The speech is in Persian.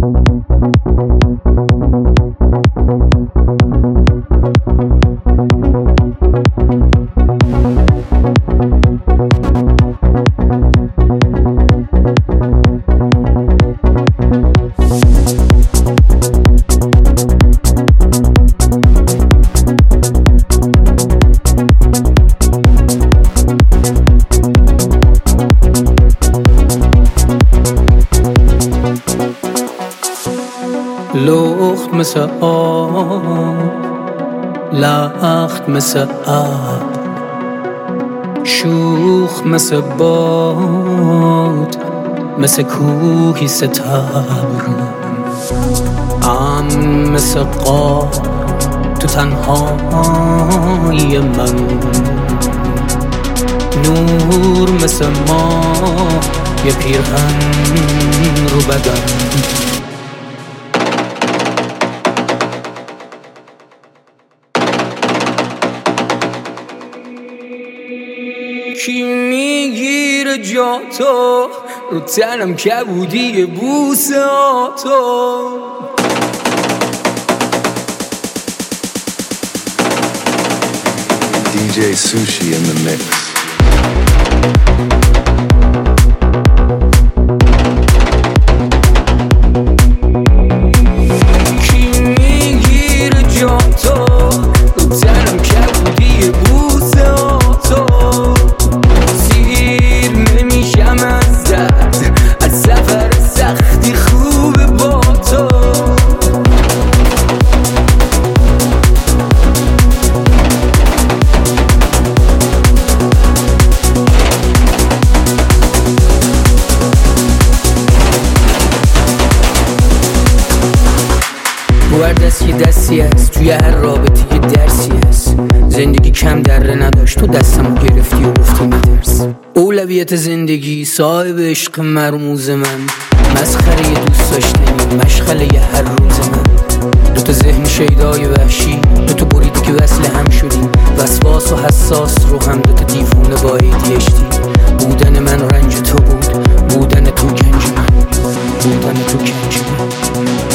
لخت مثل آب، لخت مثل آب، شوخ مثل باد، مثل کوهی ستبر، مثل قار تو تنهایی من، نور مثل ما یه پیرهن رو بدن. کی میگیره جا تو رو تنم کبودی بوسه تو. DJ Sushi in the mix. کی میگیره جا تو رو تنم کبودی بوسه تو. سیر نمیشم از درد، از سفر سختی خوبه با تو. هر دست یه دستی هست، توی هر رابطه یه درسی هست. زندگی کم دره نداشت، تو دستمو گرفتی و گفتی ندرس. اولویت زندگی صاحب عشق مرموز من، مسخره یه دوست داشتنی، مشغله یه هر روز من. دوتا ذهن شیدای وحشی، دوتا بریدی که وصل هم شدیم، وسواس و حساس رو هم دوتا دیوونه با ADHD. بودن من رنج تو بود، بودن تو گنج من، بودن تو گنج من.